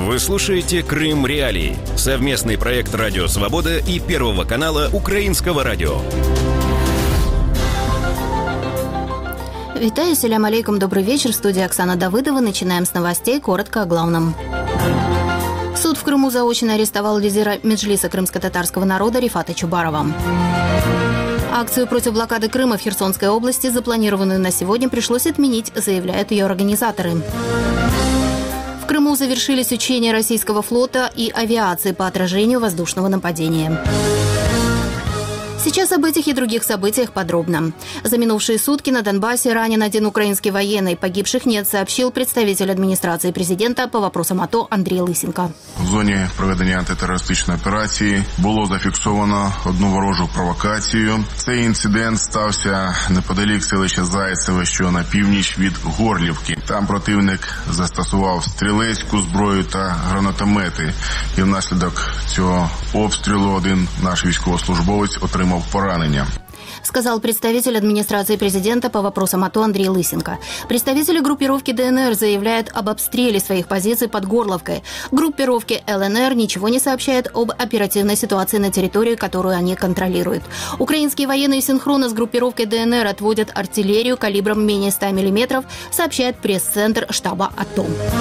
Вы слушаете «Крым Реалии» – совместный проект «Радио Свобода» и Первого канала Украинского радио. Витаю, салям алейкум, добрый вечер. В студии Оксана Давыдова. Начинаем с новостей, коротко о главном. Суд в Крыму заочно арестовал лидера Меджлиса крымско-татарского народа Рифата Чубарова. Акцию против блокады Крыма в Херсонской области, запланированную на сегодня, пришлось отменить, заявляют ее организаторы. В Крыму завершились учения российского флота и авиации по отражению воздушного нападения. Сейчас об этих и других событиях подробно. За минувшие сутки на Донбассе ранен один украинский военный. Погибших нет, сообщил представитель адміністрації президента по вопросам АТО Андрій Лисенко. В зоні проведення антитерористичної операції було зафіксовано одну ворожу провокацію. Цей інцидент стався неподалік селища Зайцеве, що на північ від Горлівки. Там противник застосував стрілецьку зброю та гранатомети. І внаслідок цього обстрілу один наш військовослужбовець отримав поранення. Сказал представитель администрации президента по вопросам АТО Андрей Лысенко. Представители группировки ДНР заявляют об обстреле своих позиций под Горловкой. Группировки ЛНР ничего не сообщают об оперативной ситуации на территории, которую они контролируют. Украинские военные синхронно с группировкой ДНР отводят артиллерию калибром менее 100 мм, сообщает пресс-центр штаба АТО.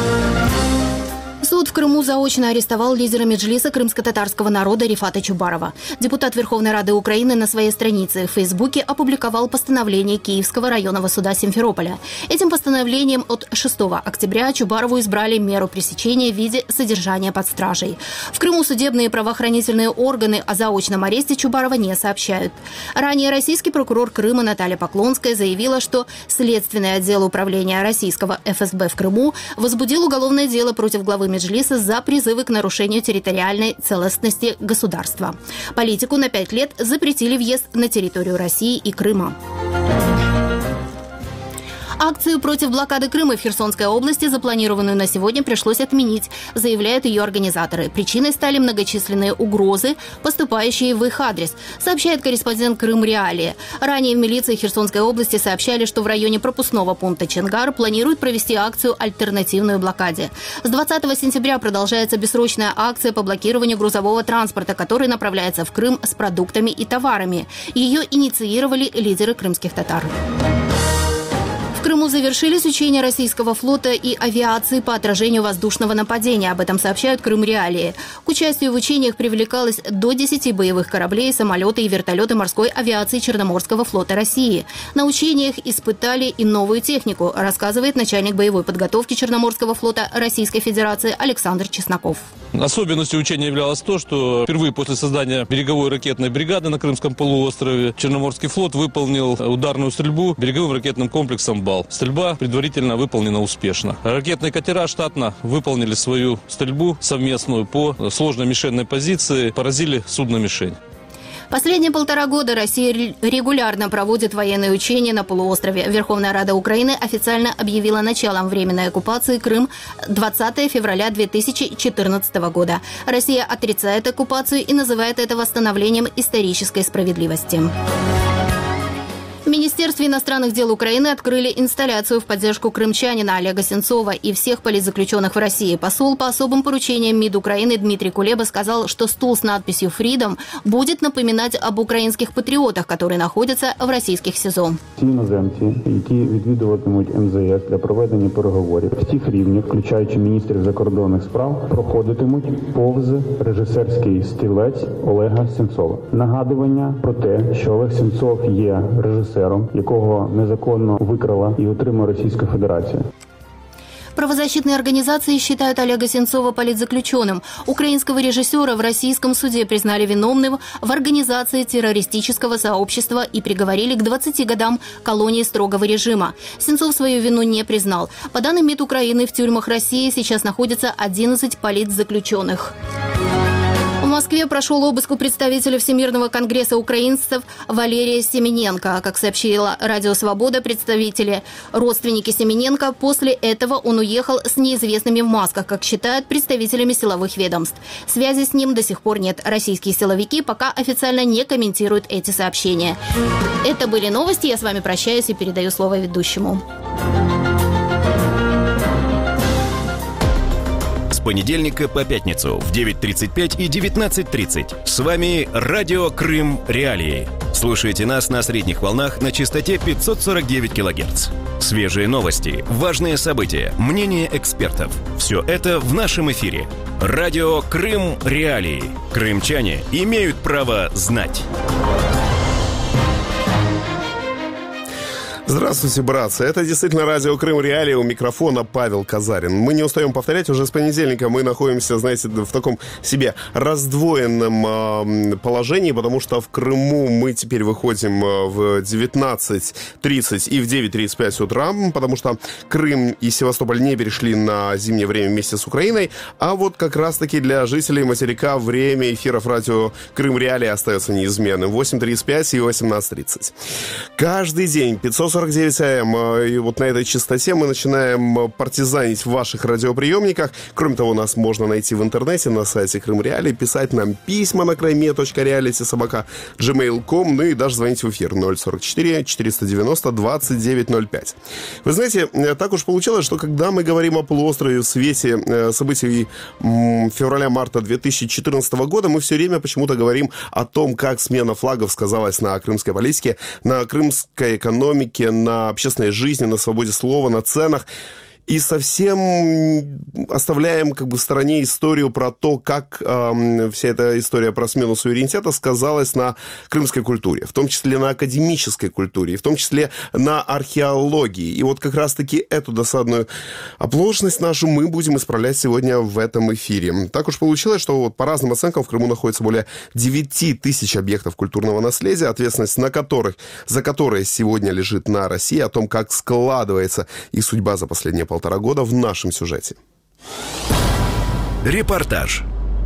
Суд в Крыму заочно арестовал лидера Меджлиса крымско-татарского народа Рифата Чубарова. Депутат Верховной Рады Украины на своей странице в Фейсбуке опубликовал постановление Киевского районного суда Симферополя. Этим постановлением от 6 октября Чубарову избрали меру пресечения в виде содержания под стражей. В Крыму судебные и правоохранительные органы о заочном аресте Чубарова не сообщают. Ранее российский прокурор Крыма Наталья Поклонская заявила, что Следственный отдел управления российского ФСБ в Крыму возбудил уголовное дело против главы Меджлиса за призывы к нарушению территориальной целостности государства. Политику на 5 лет запретили въезд на территорию России и Крыма. Акцию против блокады Крыма в Херсонской области, запланированную на сегодня, пришлось отменить, заявляют ее организаторы. Причиной стали многочисленные угрозы, поступающие в их адрес, сообщает корреспондент «Крым Реалии». Ранее в милиции Херсонской области сообщали, что в районе пропускного пункта Чонгар планируют провести акцию «Альтернативную блокаде». С 20 сентября продолжается бессрочная акция по блокированию грузового транспорта, который направляется в Крым с продуктами и товарами. Ее инициировали лидеры крымских татар. В Крыму завершились учения российского флота и авиации по отражению воздушного нападения. Об этом сообщают «Крым Реалии». К участию в учениях привлекалось до 10 боевых кораблей, самолеты и вертолеты морской авиации Черноморского флота России. На учениях испытали и новую технику, рассказывает начальник боевой подготовки Черноморского флота Российской Федерации Александр Чесноков. Особенностью учения являлось то, что впервые после создания береговой ракетной бригады на Крымском полуострове Черноморский флот выполнил ударную стрельбу береговым ракетным комплексом «Бал». Стрельба предварительно выполнена успешно. Ракетные катера штатно выполнили свою стрельбу совместную по сложной мишенной позиции, поразили судно-мишень. Последние 1,5 года Россия регулярно проводит военные учения на полуострове. Верховная Рада Украины официально объявила началом временной оккупации Крым 20 февраля 2014 года. Россия отрицает оккупацию и называет это восстановлением исторической справедливости. В Министерстве иностранных дел Украины открыли инсталляцию в поддержку крымчанина Олега Сенцова и всех политзаключенных в России. Посол по особым поручениям МИД Украины Дмитрий Кулеба сказал, что стул с надписью «Freedom» будет напоминать об украинских патриотах, которые находятся в российских СИЗО. Ті іноземці, які відвідуватимуть МЗС для проведення переговорів всіх рівнів, включаючи міністрів закордонних справ, проходитимуть повз режисерський стілець Олега Сенцова. Нагадування про те, що Олег Сенцов є режисером, якого незаконно викрала і отримала Російська Федерація. Правозащитные организации считают Олега Сенцова политзаключенным. Украинского режиссера в российском суде признали виновным в организации террористического сообщества и приговорили к 20 годам колонии строгого режима. Сенцов свою вину не признал. По данным МИД Украины, в тюрьмах России сейчас находится 11 политзаключенных. В Москве прошел обыск у представителя Всемирного конгресса украинцев Валерия Семененко. Как сообщила Радио Свобода, представители, родственники Семененко, после этого он уехал с неизвестными в масках, как считают представителями силовых ведомств. Связи с ним до сих пор нет. Российские силовики пока официально не комментируют эти сообщения. Это были новости. Я с вами прощаюсь и передаю слово ведущему. понедельника по пятницу в 9:35 и 19:30. С вами Радио Крым Реалии. Слушайте нас на средних волнах на частоте 549 кГц. Свежие новости, важные события, мнения экспертов. Все это в нашем эфире. Радио Крым Реалии. Крымчане имеют право знать. Здравствуйте, братцы. Это действительно Радио Крым Реалии, у микрофона Павел Казарин. Мы не устаем повторять, уже с понедельника мы находимся, знаете, в таком себе раздвоенном положении, потому что в Крыму мы теперь выходим в 19:30 и в 9:35 утра, потому что Крым и Севастополь не перешли на зимнее время вместе с Украиной, а вот как раз-таки для жителей материка время эфиров Радио Крым Реалии остается неизменным. 8:35 и 18:30. Каждый день 549 АМ, и вот на этой частоте мы начинаем партизанить в ваших радиоприемниках. Кроме того, нас можно найти в интернете на сайте Крым Реалии, писать нам письма на krime.reality@gmail.com, ну и даже звонить в эфир 044 490 2905. Вы знаете, так уж получилось, что когда мы говорим о полуострове в свете событий февраля-марта 2014 года, мы все время почему-то говорим о том, как смена флагов сказалась на крымской политике, на крымской экономике, на общественной жизни, на свободе слова, на ценах. И совсем оставляем как бы в стороне историю про то, как вся эта история про смену суверенитета сказалась на крымской культуре, в том числе на академической культуре, в том числе на археологии. И вот как раз-таки эту досадную оплошность нашу мы будем исправлять сегодня в этом эфире. Так уж получилось, что вот по разным оценкам в Крыму находится более 9 тысяч объектов культурного наследия, ответственность за которые сегодня лежит на России, о том, как складывается их судьба за последние полтора года в нашем сюжете. Репортаж.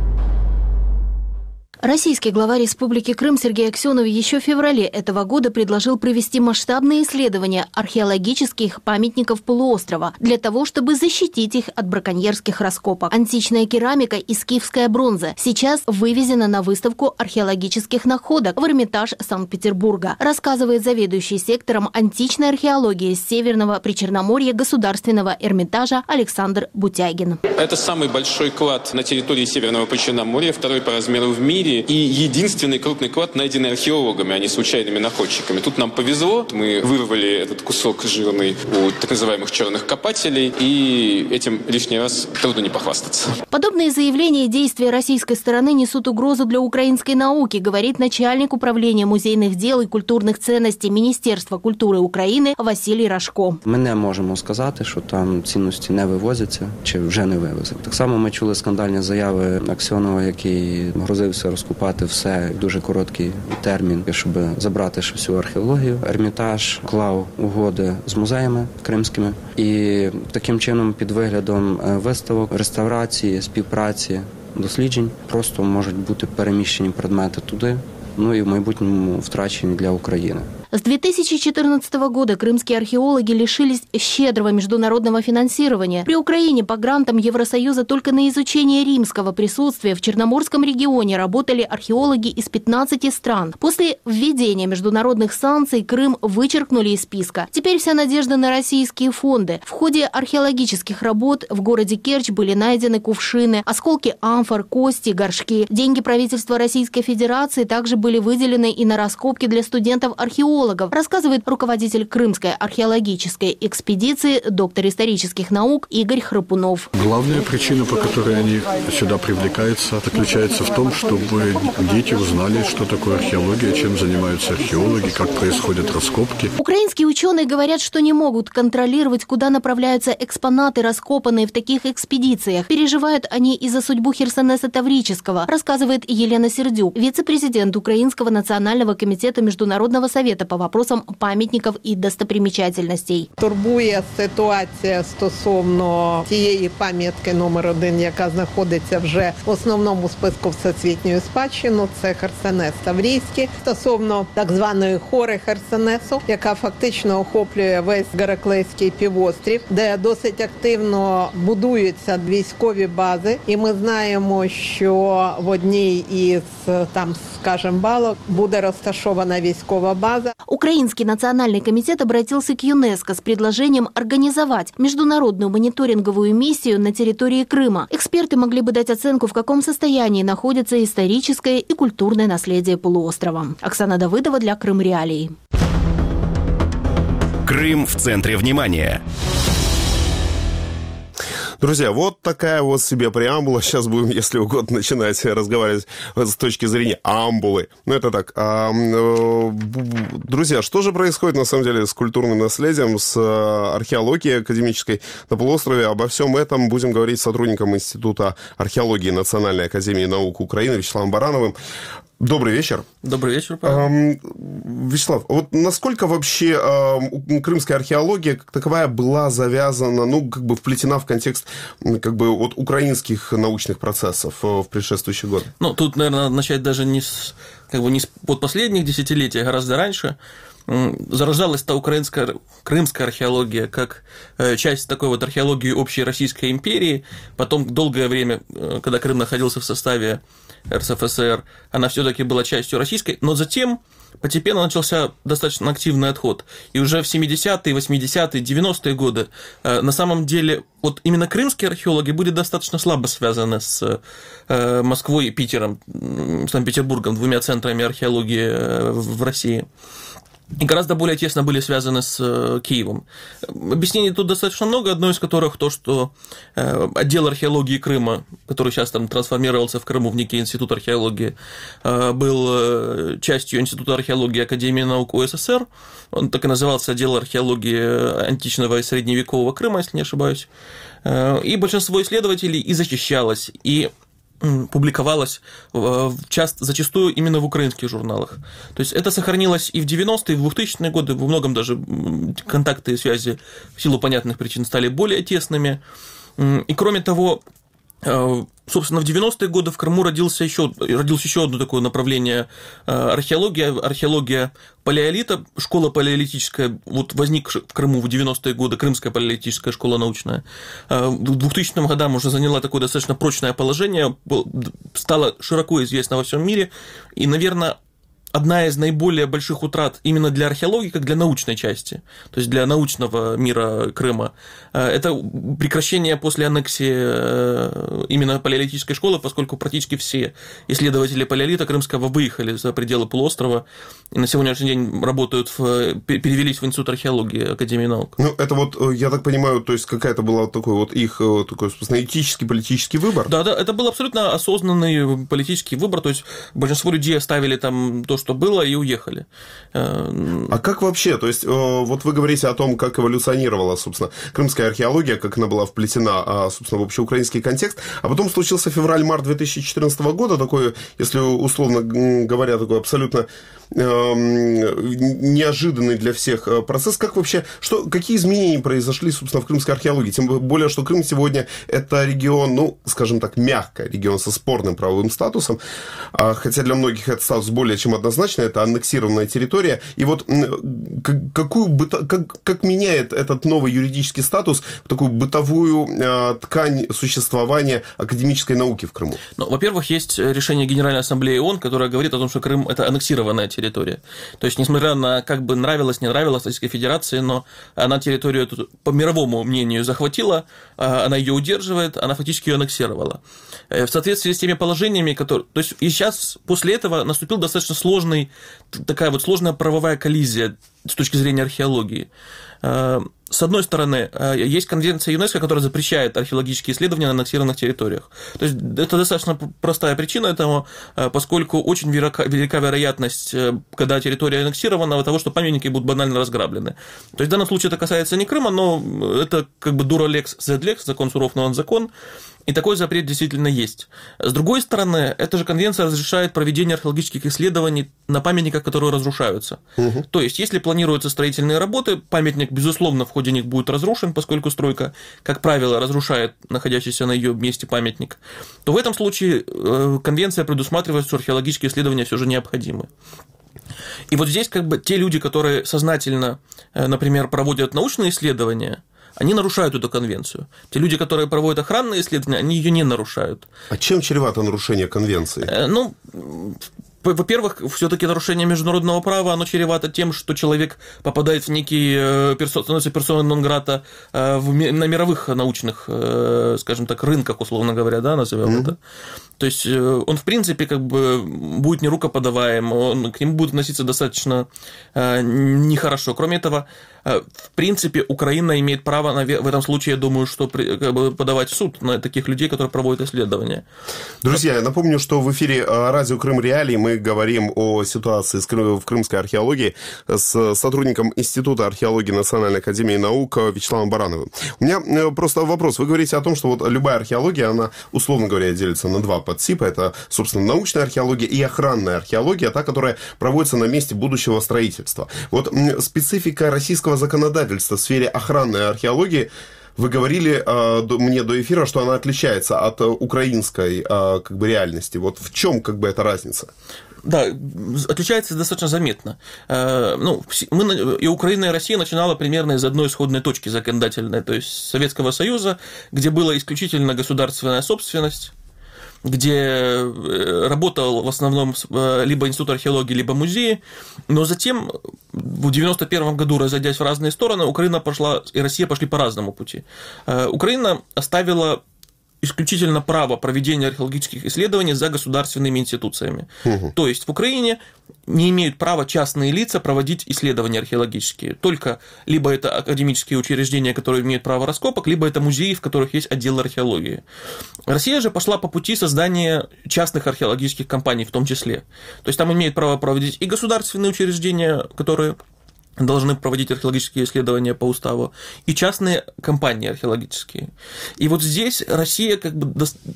Российский глава Республики Крым Сергей Аксенов еще в феврале этого года предложил провести масштабные исследования археологических памятников полуострова для того, чтобы защитить их от браконьерских раскопок. Античная керамика и скифская бронза сейчас вывезена на выставку археологических находок в Эрмитаж Санкт-Петербурга, рассказывает заведующий сектором античной археологии Северного Причерноморья Государственного Эрмитажа Александр Бутягин. Это самый большой клад на территории Северного Причерноморья, второй по размеру в мире, и единственный крупный клад, найденный археологами, а не случайными находчиками. Тут нам повезло, мы вырвали этот кусок жирный у так называемых черных копателей, и этим лишний раз трудно не похвастаться. Подобные заявления и действия российской стороны несут угрозу для украинской науки, говорит начальник управления музейных дел и культурных ценностей Міністерства культури України Василій Рашко. Ми не можемо сказати, що там цінності не вивозяться чи вже не вивезуть. Так само ми чули скандальні заяви Аксьонова, який грозився розкопати все в дуже короткий термін, щоб забрати всю археологію. Ермітаж клав угоди з музеями кримськими і таким чином під виглядом виставок, реставрації, співпраці, досліджень просто можуть бути переміщені предмети туди, ну і в майбутньому втрачені для України. С 2014 года крымские археологи лишились щедрого международного финансирования. При Украине по грантам Евросоюза только на изучение римского присутствия в Черноморском регионе работали археологи из 15 стран. После введения международных санкций Крым вычеркнули из списка. Теперь вся надежда на российские фонды. В ходе археологических работ в городе Керчь были найдены кувшины, осколки амфор, кости, горшки. Деньги правительства Российской Федерации также были выделены и на раскопки для студентов-археологов, рассказывает руководитель Крымской археологической экспедиции, доктор исторических наук Игорь Храпунов. Главная причина, по которой они сюда привлекаются, заключается в том, чтобы дети узнали, что такое археология, чем занимаются археологи, как происходят раскопки. Украинские ученые говорят, что не могут контролировать, куда направляются экспонаты, раскопанные в таких экспедициях. Переживают они и за судьбу Херсонеса Таврического, рассказывает Елена Сердюк, вице-президент Украинского национального комитета Международного совета по вопросам пам'ятників і достопримічательностей. Турбує ситуація стосовно тієї пам'ятки номер 1, яка знаходиться вже в основному списку всесвітньої спадщини, це Херсонес Таврійський. Стосовно так званої хори Херсонесу, яка фактично охоплює весь Гераклейський півострів, де досить активно будуються військові бази. І ми знаємо, що в одній із, там, скажімо, балок буде розташована військова база. Украинский национальный комитет обратился к ЮНЕСКО с предложением организовать международную мониторинговую миссию на территории Крыма. Эксперты могли бы дать оценку, в каком состоянии находится историческое и культурное наследие полуострова. Оксана Давыдова для Крым Реалий. Крым в центре внимания. Друзья, вот такая вот себе преамбула. Сейчас будем, если угодно, начинать разговаривать с точки зрения амбулы. Ну, это так. Друзья, что же происходит, на самом деле, с культурным наследием, с археологией академической на полуострове? Обо всем этом будем говорить с сотрудником Института археологии Национальной академии наук Украины Вячеславом Барановым. Добрый вечер. Добрый вечер, Павел. Вячеслав, вот насколько вообще крымская археология как таковая была завязана, ну, как бы вплетена в контекст как бы от украинских научных процессов в предшествующие годы? Ну, тут, наверное, надо начать даже не от последних десятилетий, а гораздо раньше. Зарождалась та крымская археология как часть такой вот археологии общей Российской империи. Потом долгое время, когда Крым находился в составе РСФСР, она все-таки была частью российской, но затем постепенно начался достаточно активный отход. И уже в 70-е, 80-е, 90-е годы на самом деле вот именно крымские археологи были достаточно слабо связаны с Москвой и Питером, Санкт-Петербургом, двумя центрами археологии в России. И гораздо более тесно были связаны с Киевом. Объяснений тут достаточно много, одно из которых то, что отдел археологии Крыма, который сейчас там трансформировался в Крыму в некий институт археологии, был частью Института археологии Академии наук УССР. Он так и назывался отдел археологии античного и средневекового Крыма, если не ошибаюсь. И большинство исследователей и защищалось, и публиковалась зачастую именно в украинских журналах. То есть это сохранилось и в 90-е, и в 2000-е годы, во многом даже контакты и связи в силу понятных причин стали более тесными. И кроме того, собственно, в 90-е годы в Крыму родилось еще одно такое направление археология палеолита, школа палеолитическая, вот возникшая в Крыму в 90-е годы, Крымская палеолитическая школа научная, в 2000 годам уже заняла такое достаточно прочное положение, стала широко известна во всем мире, и, наверное, одна из наиболее больших утрат именно для археологии, как для научной части, то есть для научного мира Крыма, это прекращение после аннексии именно палеолитической школы, поскольку практически все исследователи палеолита крымского выехали за пределы полуострова и на сегодняшний день работают, перевелись в Институт археологии Академии наук. Ну, это вот, я так понимаю, то есть какая-то была такой вот их такой, собственно, этический, политический выбор? Да, это был абсолютно осознанный политический выбор, то есть большинство людей оставили там то, что было, и уехали. А как вообще? То есть, вот вы говорите о том, как эволюционировала, собственно, крымская археология, как она была вплетена, собственно, в общеукраинский контекст, а потом случился февраль-март 2014 года, такой, если условно говоря, такой абсолютно неожиданный для всех процесс. Как вообще, какие изменения произошли, собственно, в крымской археологии? Тем более, что Крым сегодня это регион, ну, скажем так, мягко, регион со спорным правовым статусом, хотя для многих этот статус более чем однозначно, это аннексированная территория. И вот как меняет этот новый юридический статус такую бытовую ткань существования академической науки в Крыму? Ну, во-первых, есть решение Генеральной Ассамблеи ООН, которое говорит о том, что Крым – это аннексированная территория. То есть, несмотря на, как бы нравилось, не нравилось Российской Федерации, но она территорию эту, по мировому мнению, захватила, она ее удерживает, она фактически ее аннексировала. В соответствии с теми положениями, которые... То есть, и сейчас, после этого, наступил достаточно такая вот сложная правовая коллизия с точки зрения археологии. С одной стороны, есть конвенция ЮНЕСКО, которая запрещает археологические исследования на аннексированных территориях. То есть это достаточно простая причина этому, поскольку очень велика вероятность, когда территория аннексирована, того, что памятники будут банально разграблены. То есть в данном случае это касается не Крыма, но это как бы дура лекс зед лекс, закон суров, но он закон. И такой запрет действительно есть. С другой стороны, эта же конвенция разрешает проведение археологических исследований на памятниках, которые разрушаются. Угу. То есть, если планируются строительные работы, памятник, безусловно, в ходе них будет разрушен, поскольку стройка, как правило, разрушает находящийся на ее месте памятник, то в этом случае конвенция предусматривает, что археологические исследования все же необходимы. И вот здесь как бы те люди, которые сознательно, например, проводят научные исследования, они нарушают эту конвенцию. Те люди, которые проводят охранные исследования, они ее не нарушают. А чем чревато нарушение конвенции? Ну, Во-первых, все-таки нарушение международного права, оно чревато тем, что человек попадает в некий, становится персоной нон-грата на мировых научных, скажем так, рынках, условно говоря, да, назовем это. То есть он, в принципе, как бы будет нерукоподаваем, к нему будет относиться достаточно нехорошо. Кроме этого, в принципе, Украина имеет право, в этом случае, я думаю, что подавать в суд на таких людей, которые проводят исследования. Друзья, я напомню, что в эфире радио «Крым Реалии» мы говорим о ситуации в крымской археологии с сотрудником Института археологии Национальной академии наук Вячеславом Барановым. У меня просто вопрос. Вы говорите о том, что вот любая археология, она, условно говоря, делится на два подтипа. Это, собственно, научная археология и охранная археология, та, которая проводится на месте будущего строительства. Вот специфика российского законодательства в сфере охранной археологии, вы говорили мне до эфира, что она отличается от украинской как бы реальности. Вот в чем как бы эта разница? Да, отличается достаточно заметно. И Украина, и Россия начинала примерно из одной исходной точки законодательной, то есть Советского Союза, где была исключительно государственная собственность, где работал в основном либо Институт археологии, либо музеи, но затем в 1991 году, разойдясь в разные стороны, Украина пошла и Россия пошли по разному пути. Украина оставила исключительно право проведения археологических исследований за государственными институциями. То есть в Украине не имеют права частные лица проводить исследования археологические. Только либо это академические учреждения, которые имеют право раскопок, либо это музеи, в которых есть отдел археологии. Россия же пошла по пути создания частных археологических компаний в том числе. То есть там имеют право проводить и государственные учреждения, которые должны проводить археологические исследования по уставу, и частные компании археологические. И вот здесь Россия как бы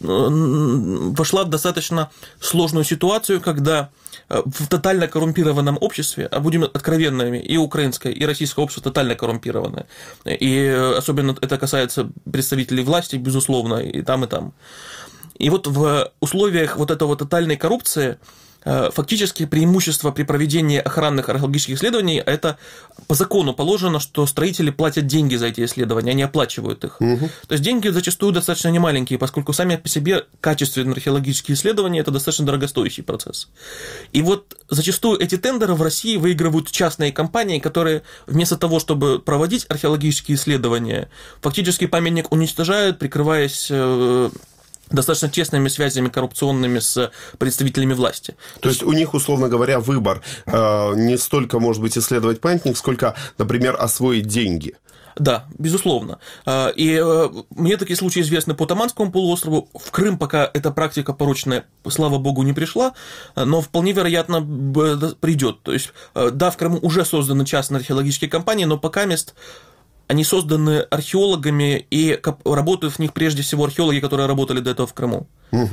вошла в достаточно сложную ситуацию, когда в тотально коррумпированном обществе, а будем откровенными, и украинское, и российское общество тотально коррумпированы. И особенно это касается представителей власти, безусловно, и там, и там. И вот в условиях вот этого тотальной коррупции фактически преимущество при проведении охранных археологических исследований – это по закону положено, что строители платят деньги за эти исследования, они оплачивают их. То есть деньги зачастую достаточно немаленькие, поскольку сами по себе качественные археологические исследования – это достаточно дорогостоящий процесс. И вот зачастую эти тендеры в России выигрывают частные компании, которые вместо того, чтобы проводить археологические исследования, фактически памятник уничтожают, прикрываясь достаточно тесными связями коррупционными с представителями власти. То есть у них, условно говоря, выбор не столько, может быть, исследовать памятник, сколько, например, освоить деньги. Да, безусловно. И мне такие случаи известны по Таманскому полуострову. В Крым пока эта практика порочная, слава богу, не пришла, но вполне вероятно придет. То есть, да, в Крыму уже созданы частные археологические компании, но пока они созданы археологами, и работают в них прежде всего археологи, которые работали до этого в Крыму.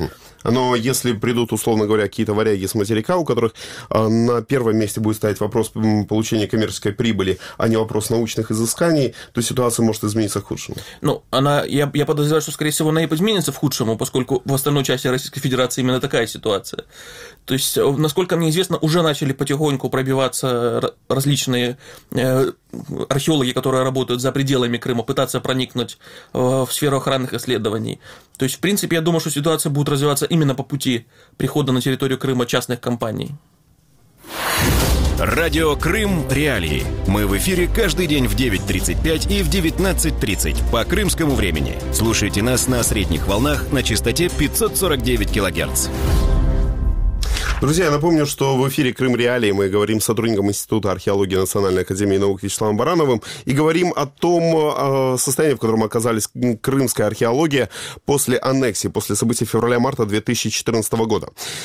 Но если придут, условно говоря, какие-то варяги с материка, у которых на первом месте будет стоять вопрос получения коммерческой прибыли, а не вопрос научных изысканий, то ситуация может измениться к худшему. Я подозреваю, что, скорее всего, она и изменится в худшему, поскольку в остальной части Российской Федерации именно такая ситуация. То есть, насколько мне известно, уже начали потихоньку пробиваться различные археологи, которые работают за пределами Крыма, пытаться проникнуть в сферу охранных исследований. То есть, в принципе, я думаю, что ситуация будет развиваться именно по пути прихода на территорию Крыма частных компаний. Радио «Крым Реалии». Мы в эфире каждый день в 9:35 и в 19:30 по крымскому времени. Слушайте нас на средних волнах на частоте 549 кГц. Друзья, я напомню, что в эфире «Крым Реалии» мы говорим с сотрудником Института археологии Национальной академии наук Вячеславом Барановым и говорим о том состоянии, в котором оказалась крымская археология после аннексии, после событий февраля-марта 2014 года.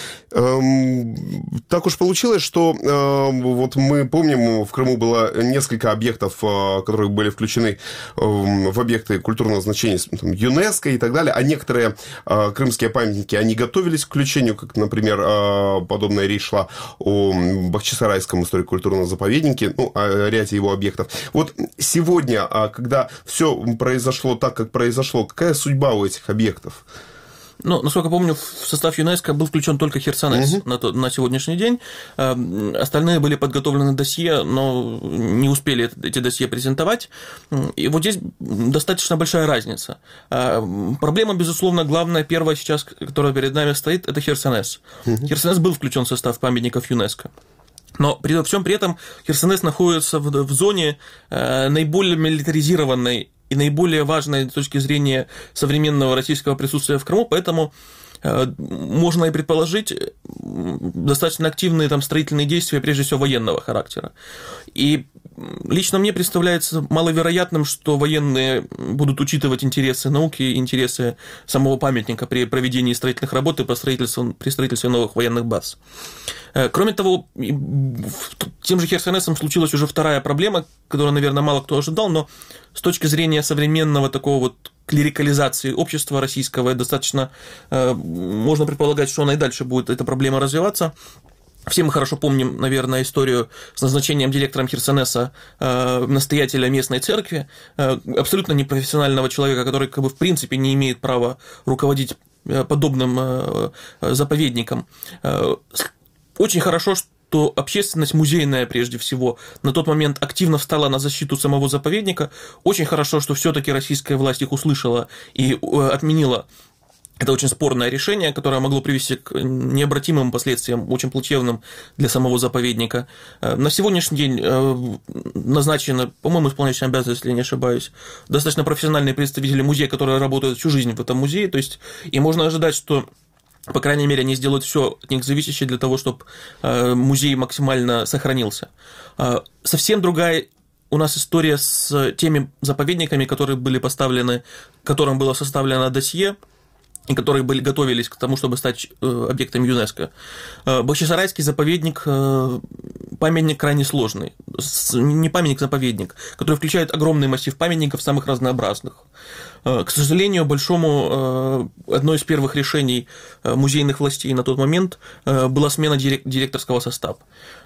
Так уж получилось, что вот мы помним, в Крыму было несколько объектов, которые были включены в объекты культурного значения ЮНЕСКО и так далее, а некоторые крымские памятники, они готовились к включению, как, например, подобная речь шла о Бахчисарайском историко-культурном заповеднике, о ряде его объектов. Вот сегодня, когда все произошло так, как произошло, какая судьба у этих объектов? Ну, насколько помню, в состав ЮНЕСКО был включен только Херсонес на сегодняшний день. Остальные были подготовлены досье, но не успели эти досье презентовать. И вот здесь достаточно большая разница. Проблема, безусловно, главная, первая сейчас, которая перед нами стоит, это Херсонес. Херсонес был включен в состав памятников ЮНЕСКО. Но при всем при этом Херсонес находится в зоне наиболее милитаризированной и наиболее важной с точки зрения современного российского присутствия в Крыму, поэтому можно и предположить достаточно активные там строительные действия, прежде всего военного характера. И лично мне представляется маловероятным, что военные будут учитывать интересы науки, интересы самого памятника при проведении строительных работ и при строительстве новых военных баз. Кроме того, тем же Херсонесом случилась уже вторая проблема, которую, наверное, мало кто ожидал, но с точки зрения современного такого вот клерикализации общества российского, достаточно можно предполагать, что она и дальше будет эта проблема развиваться. Все мы хорошо помним, наверное, историю с назначением директором Херсонеса настоятеля местной церкви, абсолютно непрофессионального человека, который как бы в принципе не имеет права руководить подобным заповедником. Очень хорошо, что общественность музейная, прежде всего, на тот момент активно встала на защиту самого заповедника. Очень хорошо, что все-таки российская власть их услышала и отменила это очень спорное решение, которое могло привести к необратимым последствиям, очень плачевным для самого заповедника. На сегодняшний день назначены, по-моему, исполняющие обязанности, если я не ошибаюсь, достаточно профессиональные представители музея, которые работают всю жизнь в этом музее. То есть, и можно ожидать, что, по крайней мере, они сделают все от них зависящее для того, чтобы музей максимально сохранился. Совсем другая у нас история с теми заповедниками, которые были поставлены, которым было составлено досье, и которые готовились к тому, чтобы стать объектом ЮНЕСКО. Бахчисарайский заповедник – памятник крайне сложный. Не памятник, заповедник, который включает огромный массив памятников самых разнообразных. К сожалению, одно из первых решений музейных властей на тот момент была смена директорского состава.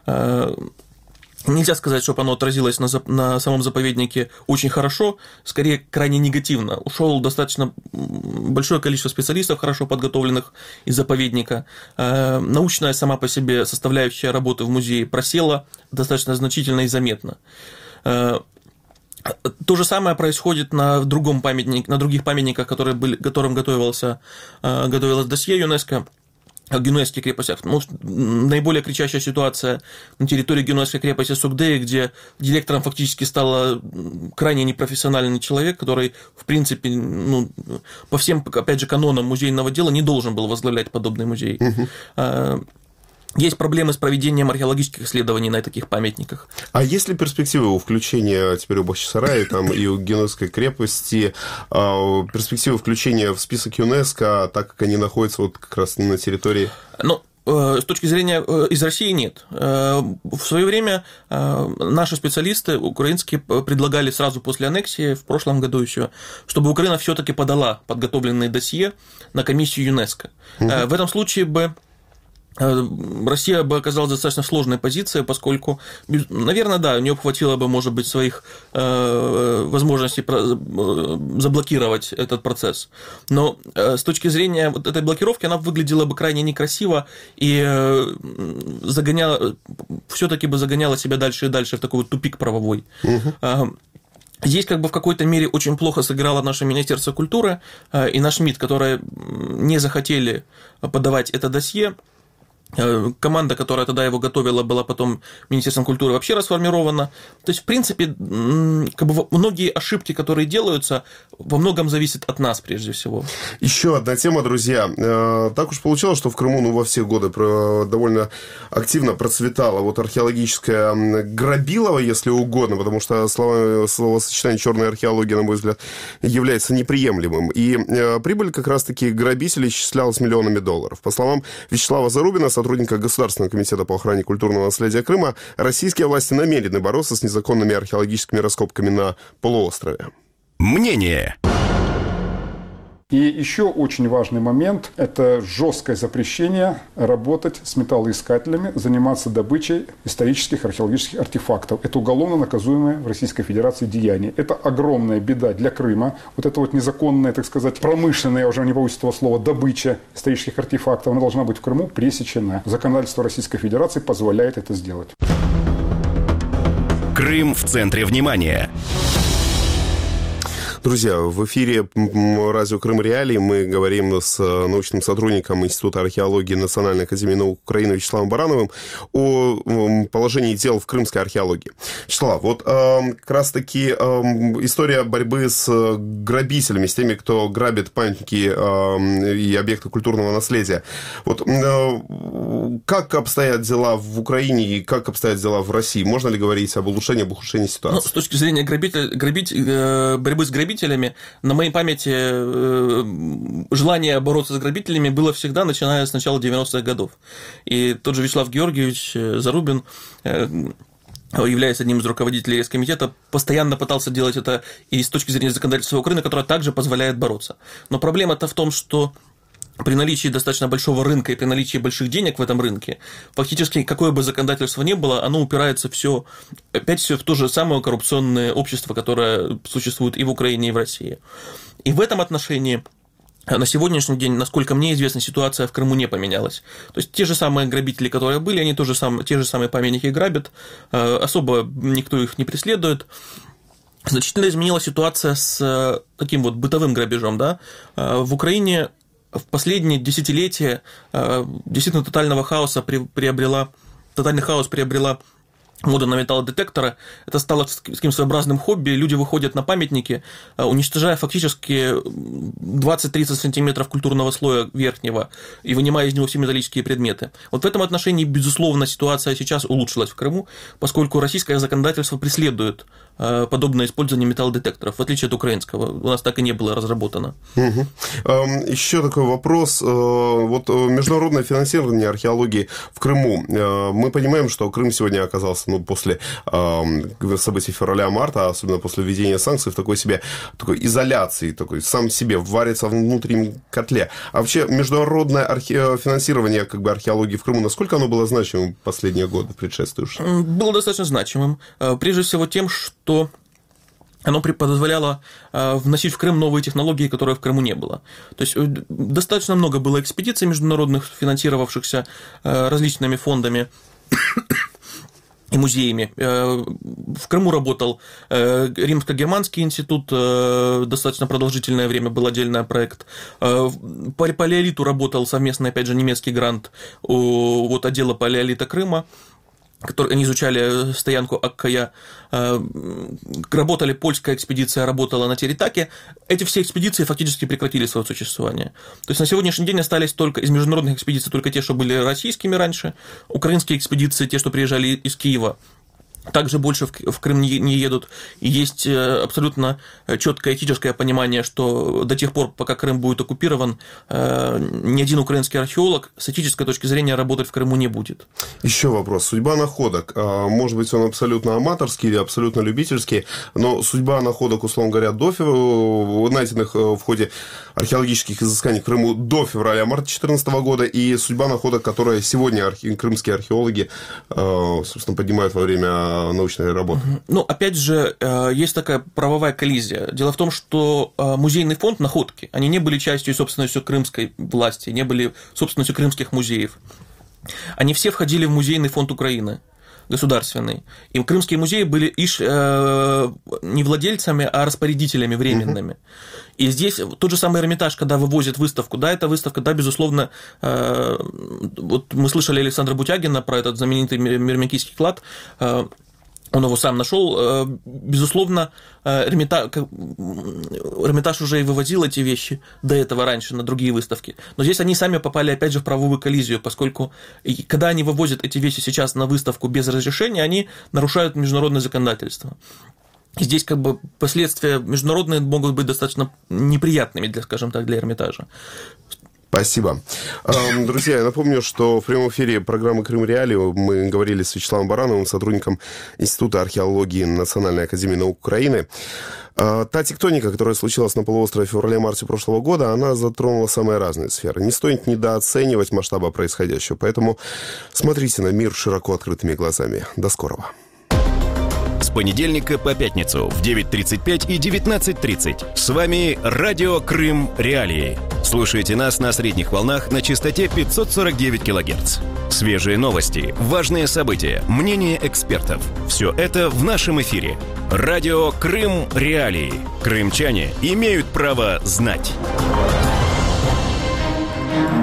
Нельзя сказать, чтобы оно отразилось на самом заповеднике очень хорошо, скорее крайне негативно. Ушел достаточно большое количество специалистов, хорошо подготовленных из заповедника. Научная сама по себе составляющая работы в музее просела достаточно значительно и заметно. То же самое происходит на других памятниках, которым готовилось досье ЮНЕСКО. О Генуэзских крепостях. Наиболее кричащая ситуация на территории Генуэзской крепости Сугдеи, где директором фактически стал крайне непрофессиональный человек, который, в принципе, по всем, опять же, канонам музейного дела не должен был возглавлять подобный музей. Есть проблемы с проведением археологических исследований на таких памятниках. А есть ли перспективы у включения теперь у Бахчисарая там, и у Генуэзской крепости, перспективы включения в список ЮНЕСКО, так как они находятся вот как раз на территории? С точки зрения из России нет. В свое время наши специалисты украинские предлагали сразу после аннексии, в прошлом году еще, чтобы Украина все-таки подала подготовленные досье на комиссию ЮНЕСКО. В этом случае бы Россия бы оказалась в достаточно сложной позиции, поскольку, наверное, да, у нее хватило бы, может быть, своих возможностей заблокировать этот процесс. Но с точки зрения вот этой блокировки она выглядела бы крайне некрасиво и все-таки бы загоняла себя дальше и дальше в такой вот тупик правовой. Здесь как бы в какой-то мере очень плохо сыграло наше Министерство культуры и наш МИД, которые не захотели подавать это досье. Команда, которая тогда его готовила, была потом Министерством культуры вообще расформирована. То есть, в принципе, как бы многие ошибки, которые делаются, во многом зависят от нас, прежде всего. Еще одна тема, друзья. Так уж получилось, что в Крыму во все годы довольно активно процветало вот археологическое грабилово, если угодно, потому что словосочетание «черная археология», на мой взгляд, является неприемлемым. И прибыль как раз-таки грабителей исчислялась миллионами долларов. По словам Вячеслава Зарубина, сотрудника Государственного комитета по охране культурного наследия Крыма, российские власти намерены бороться с незаконными археологическими раскопками на полуострове. Мнение. И еще очень важный момент – это жесткое запрещение работать с металлоискателями, заниматься добычей исторических археологических артефактов. Это уголовно наказуемое в Российской Федерации деяние. Это огромная беда для Крыма. Вот это вот незаконная, так сказать, промышленная, я уже не боюсь этого слова, добыча исторических артефактов, она должна быть в Крыму пресечена. Законодательство Российской Федерации позволяет это сделать. Крым в центре внимания. Друзья, в эфире радио Крым Реалии мы говорим с научным сотрудником Института археологии Национальной академии наук Украины Вячеславом Барановым о положении дел в крымской археологии. Вячеслав, вот как раз-таки история борьбы с грабителями, с теми, кто грабит памятники и объекты культурного наследия. Вот как обстоят дела в Украине и как обстоят дела в России? Можно ли говорить об ухудшении ситуации? Ну, с точки зрения борьбы с грабителями, на моей памяти желание бороться с грабителями было всегда, начиная с начала 90-х годов. И тот же Вячеслав Георгиевич Зарубин, являясь одним из руководителей Рескомитета, постоянно пытался делать это и с точки зрения законодательства Украины, которое также позволяет бороться. Но проблема-то в том, что при наличии достаточно большого рынка и при наличии больших денег в этом рынке, фактически какое бы законодательство ни было, оно упирается опять в то же самое коррупционное общество, которое существует и в Украине, и в России. И в этом отношении на сегодняшний день, насколько мне известно, ситуация в Крыму не поменялась. То есть те же самые грабители, которые были, они те же самые памятники грабят, особо никто их не преследует. Значительно изменилась ситуация с таким вот бытовым грабежом. Да? В Украине в последние десятилетия действительно тотальный хаос приобрела мода на металлодетекторы. Это стало таким своеобразным хобби. Люди выходят на памятники, уничтожая фактически 20-30 сантиметров культурного слоя верхнего и вынимая из него все металлические предметы. Вот в этом отношении, безусловно, ситуация сейчас улучшилась в Крыму, поскольку российское законодательство преследует подобное использование металлодетекторов, в отличие от украинского. У нас так и не было разработано. Угу. Еще такой вопрос. Вот международное финансирование археологии в Крыму. Мы понимаем, что Крым сегодня оказался после событий февраля-марта, особенно после введения санкций, в такой изоляции, сам себе варится в внутреннем котле. А вообще международное финансирование археологии в Крыму, насколько оно было значимым в последние годы предшествующие? Было достаточно значимым. Прежде всего тем, что оно позволяло вносить в Крым новые технологии, которые в Крыму не было. То есть достаточно много было экспедиций международных, финансировавшихся различными фондами и музеями. В Крыму работал Римско-германский институт, достаточно продолжительное время был отдельный проект. По палеолиту работал совместно, опять же, немецкий грант от отдела палеолита Крыма, которые они изучали стоянку Аккая. Работали, польская экспедиция работала на Теритаке. Эти все экспедиции фактически прекратили свое существование. То есть на сегодняшний день остались только из международных экспедиций только те, что были российскими раньше. Украинские экспедиции, те, что приезжали из Киева, также больше в Крым не едут. И есть абсолютно четкое этическое понимание, что до тех пор, пока Крым будет оккупирован, ни один украинский археолог с этической точки зрения работать в Крыму не будет. Еще вопрос. Судьба находок. Может быть, он абсолютно аматорский или абсолютно любительский, но судьба находок, условно говоря, найденных в ходе археологических изысканий в Крыму до февраля-марта 2014 года, и судьба находок, которые сегодня крымские археологи, собственно, поднимают во время научной работы. Ну, опять же, есть такая правовая коллизия. Дело в том, что музейный фонд находки, они не были частью собственностью крымской власти, не были собственностью крымских музеев. Они все входили в музейный фонд Украины, государственный. И крымские музеи были не владельцами, а распорядителями временными. И здесь тот же самый Эрмитаж, когда вывозит выставку, да, эта выставка, да, безусловно, вот мы слышали Александра Бутягина про этот знаменитый Мирмякийский клад, он его сам нашел, безусловно, Эрмитаж уже и вывозил эти вещи до этого раньше на другие выставки. Но здесь они сами попали, опять же, в правовую коллизию, поскольку когда они вывозят эти вещи сейчас на выставку без разрешения, они нарушают международное законодательство. И здесь последствия международные могут быть достаточно неприятными, скажем так, для Эрмитажа. Спасибо. Друзья, я напомню, что в прямом эфире программы «Крым Реалии» мы говорили с Вячеславом Барановым, сотрудником Института археологии Национальной академии наук Украины. Та тектоника, которая случилась на полуострове в феврале-марте прошлого года, она затронула самые разные сферы. Не стоит недооценивать масштаба происходящего, поэтому смотрите на мир широко открытыми глазами. До скорого. С понедельника по пятницу в 9:35 и 19:30. С вами Радио Крым Реалии. Слушайте нас на средних волнах на частоте 549 кГц. Свежие новости, важные события, мнения экспертов. Все это в нашем эфире. Радио Крым Реалии. Крымчане имеют право знать.